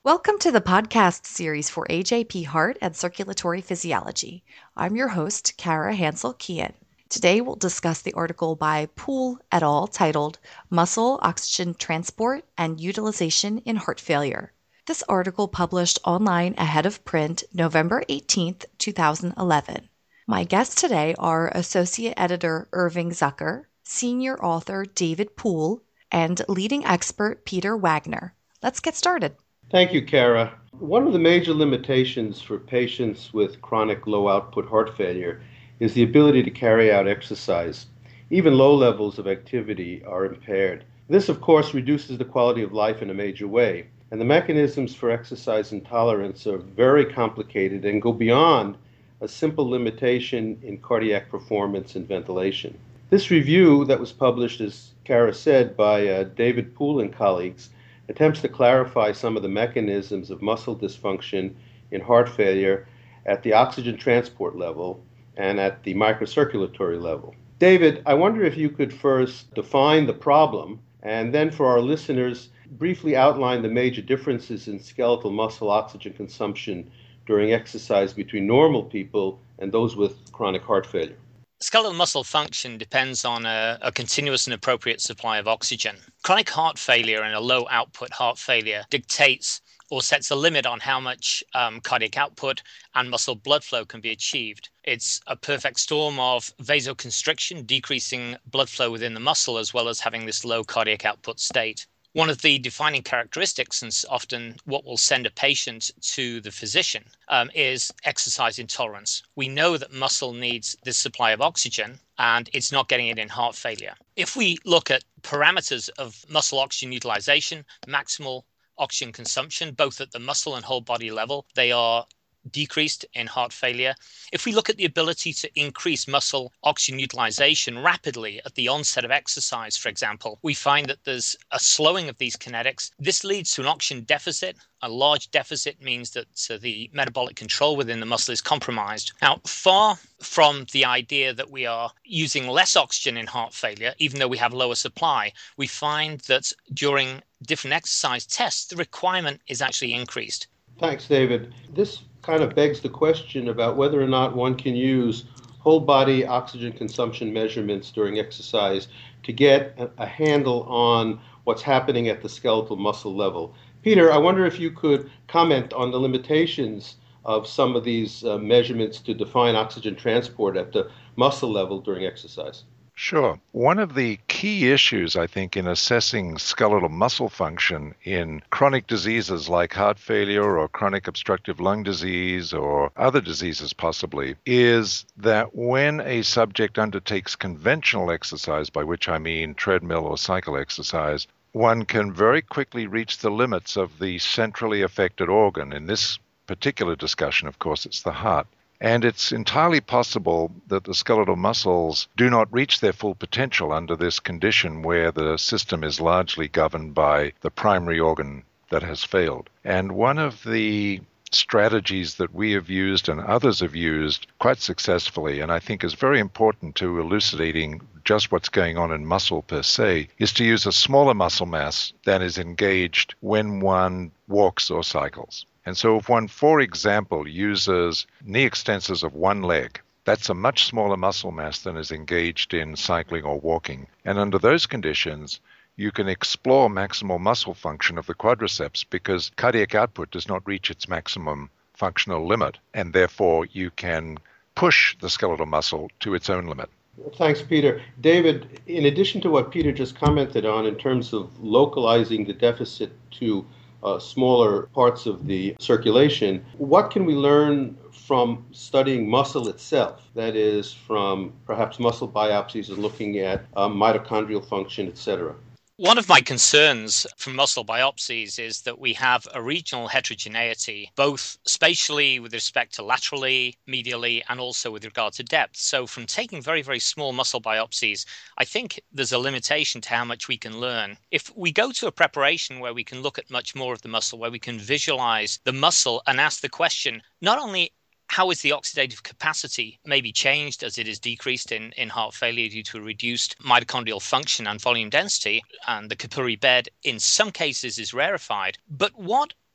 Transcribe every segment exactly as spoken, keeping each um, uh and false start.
Welcome to the podcast series for A J P Heart and Circulatory Physiology. I'm your host, Kara Hansel-Kian. Today we'll discuss the article by Poole et al. Titled Muscle Oxygen Transport and Utilization in Heart Failure. This article published online ahead of print November eighteenth, two thousand eleven. My guests today are Associate Editor Irving Zucker, Senior Author David Poole, and leading expert Peter Wagner. Let's get started. Thank you, Kara. One of the major limitations for patients with chronic low-output heart failure is the ability to carry out exercise. Even low levels of activity are impaired. This, of course, reduces the quality of life in a major way, and the mechanisms for exercise intolerance are very complicated and go beyond a simple limitation in cardiac performance and ventilation. This review that was published, as Kara said, by uh, David Poole and colleagues attempts to clarify some of the mechanisms of muscle dysfunction in heart failure at the oxygen transport level and at the microcirculatory level. David, I wonder if you could first define the problem and then for our listeners briefly outline the major differences in skeletal muscle oxygen consumption during exercise between normal people and those with chronic heart failure. Skeletal muscle function depends on a, a continuous and appropriate supply of oxygen. Chronic heart failure and a low output heart failure dictates or sets a limit on how much um, cardiac output and muscle blood flow can be achieved. It's a perfect storm of vasoconstriction, decreasing blood flow within the muscle, as well as having this low cardiac output state. One of the defining characteristics, and often what will send a patient to the physician, um, is exercise intolerance. We know that muscle needs this supply of oxygen, and it's not getting it in heart failure. If we look at parameters of muscle oxygen utilization, maximal oxygen consumption, both at the muscle and whole body level, they are decreased in heart failure. If we look at the ability to increase muscle oxygen utilization rapidly at the onset of exercise, for example, we find that there's a slowing of these kinetics. This leads to an oxygen deficit. A large deficit means that uh, the metabolic control within the muscle is compromised. Now, far from the idea that we are using less oxygen in heart failure, even though we have lower supply, we find that during different exercise tests, the requirement is actually increased. Thanks, David. This kind of begs the question about whether or not one can use whole body oxygen consumption measurements during exercise to get a, a handle on what's happening at the skeletal muscle level. Peter, I wonder if you could comment on the limitations of some of these uh, measurements to define oxygen transport at the muscle level during exercise. Sure. One of the key issues, I think, in assessing skeletal muscle function in chronic diseases like heart failure or chronic obstructive lung disease or other diseases possibly, is that when a subject undertakes conventional exercise, by which I mean treadmill or cycle exercise, one can very quickly reach the limits of the centrally affected organ. In this particular discussion, of course, it's the heart. And it's entirely possible that the skeletal muscles do not reach their full potential under this condition where the system is largely governed by the primary organ that has failed. And one of the strategies that we have used and others have used quite successfully, and I think is very important to elucidating just what's going on in muscle per se, is to use a smaller muscle mass than is engaged when one walks or cycles. And so if one, for example, uses knee extensors of one leg, that's a much smaller muscle mass than is engaged in cycling or walking. And under those conditions, you can explore maximal muscle function of the quadriceps because cardiac output does not reach its maximum functional limit, and therefore you can push the skeletal muscle to its own limit. Thanks, Peter. David, in addition to what Peter just commented on in terms of localizing the deficit to Uh, smaller parts of the circulation, what can we learn from studying muscle itself? That is, from perhaps muscle biopsies and looking at uh, mitochondrial function, et cetera. One of my concerns from muscle biopsies is that we have a regional heterogeneity, both spatially with respect to laterally, medially, and also with regard to depth. So from taking very, very small muscle biopsies, I think there's a limitation to how much we can learn. If we go to a preparation where we can look at much more of the muscle, where we can visualize the muscle and ask the question, not only how is the oxidative capacity maybe changed as it is decreased in, in heart failure due to reduced mitochondrial function and volume density, and the capillary bed in some cases is rarefied. But what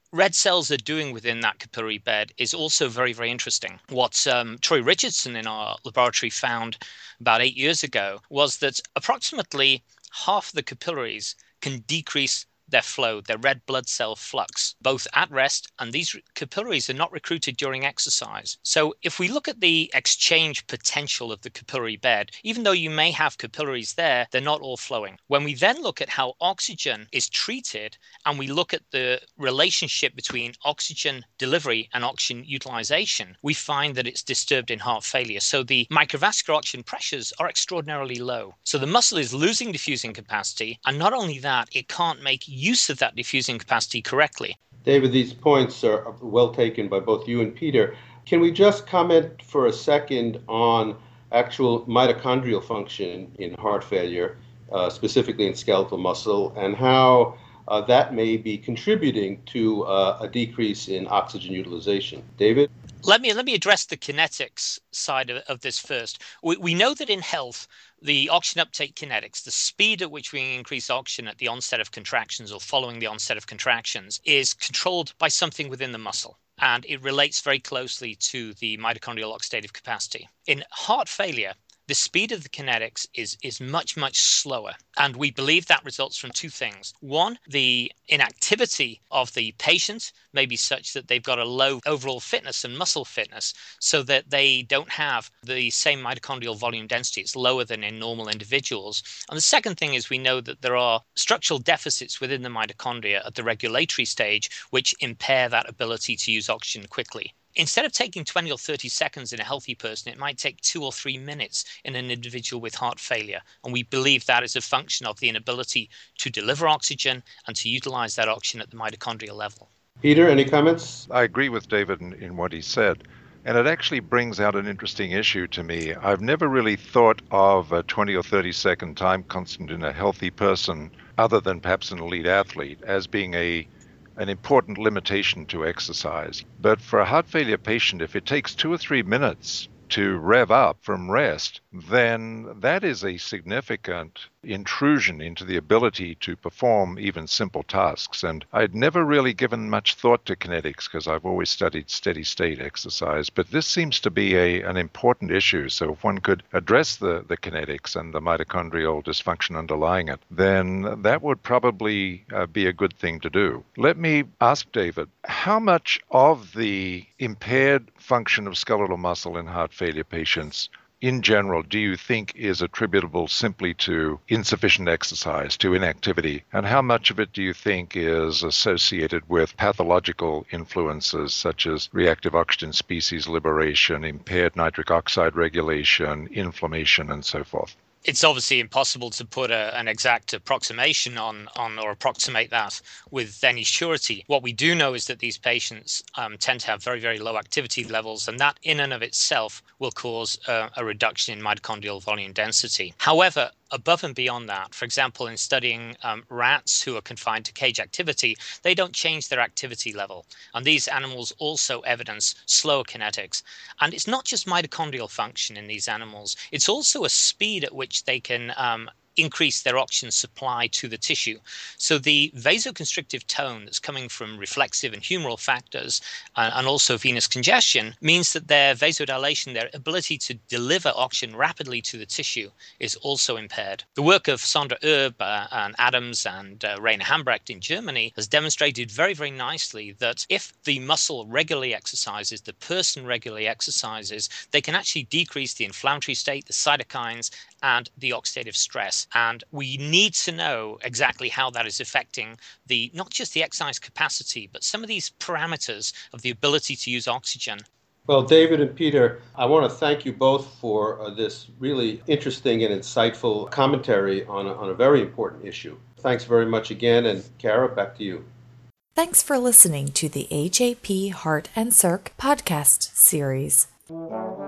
red cells are doing within that capillary bed is also very, very interesting. What um, Troy Richardson in our laboratory found about eight years ago was that approximately half of the capillaries can decrease their flow, their red blood cell flux, both at rest, and these capillaries are not recruited during exercise. So if we look at the exchange potential of the capillary bed, even though you may have capillaries there, they're not all flowing. When we then look at how oxygen is treated, and we look at the relationship between oxygen delivery and oxygen utilization, we find that it's disturbed in heart failure. So the microvascular oxygen pressures are extraordinarily low. So the muscle is losing diffusing capacity, and not only that, it can't make use of that diffusing capacity correctly. David, these points are well taken by both you and Peter. Can we just comment for a second on actual mitochondrial function in heart failure, uh, specifically in skeletal muscle, and how uh, that may be contributing to uh, a decrease in oxygen utilization? David? Let me let me address the kinetics side of, of this first. We, we know that in health, the oxygen uptake kinetics, the speed at which we increase oxygen at the onset of contractions or following the onset of contractions, is controlled by something within the muscle. And it relates very closely to the mitochondrial oxidative capacity. In heart failure, the speed of the kinetics is, is much, much slower. And we believe that results from two things. One, the inactivity of the patient may be such that they've got a low overall fitness and muscle fitness, so that they don't have the same mitochondrial volume density. It's lower than in normal individuals. And the second thing is we know that there are structural deficits within the mitochondria at the regulatory stage, which impair that ability to use oxygen quickly. Instead of taking twenty or thirty seconds in a healthy person, it might take two or three minutes in an individual with heart failure. And we believe that is a function of the inability to deliver oxygen and to utilize that oxygen at the mitochondrial level. Peter, any comments? I agree with David in, in what he said. And it actually brings out an interesting issue to me. I've never really thought of a twenty or thirty second time constant in a healthy person, other than perhaps an elite athlete, as being a an important limitation to exercise. But for a heart failure patient, if it takes two or three minutes to rev up from rest, then that is a significant intrusion into the ability to perform even simple tasks. And I'd never really given much thought to kinetics because I've always studied steady state exercise, but this seems to be a, an important issue. So if one could address the, the kinetics and the mitochondrial dysfunction underlying it, then that would probably uh, be a good thing to do. Let me ask David, how much of the impaired function of skeletal muscle in heart failure patients in general do you think is attributable simply to insufficient exercise, to inactivity? And how much of it do you think is associated with pathological influences such as reactive oxygen species liberation, impaired nitric oxide regulation, inflammation, and so forth? It's obviously impossible to put a, an exact approximation on, on or approximate that with any surety. What we do know is that these patients um, tend to have very, very low activity levels, and that in and of itself will cause uh, a reduction in mitochondrial volume density. However, above and beyond that, for example, in studying um, rats who are confined to cage activity, they don't change their activity level. And these animals also evidence slower kinetics. And it's not just mitochondrial function in these animals, it's also a speed at which they can um, increase their oxygen supply to the tissue. So the vasoconstrictive tone that's coming from reflexive and humoral factors uh, and also venous congestion means that their vasodilation, their ability to deliver oxygen rapidly to the tissue, is also impaired. The work of Sandra Erb uh, and Adams and uh, Rainer Hambrecht in Germany has demonstrated very, very nicely that if the muscle regularly exercises, the person regularly exercises, they can actually decrease the inflammatory state, the cytokines, and the oxidative stress. And we need to know exactly how that is affecting the not just the exercise capacity, but some of these parameters of the ability to use oxygen. Well, David and Peter, I want to thank you both for uh, this really interesting and insightful commentary on a, on a very important issue. Thanks very much again, and Kara, back to you. Thanks for listening to the A J P Heart and Circ podcast series.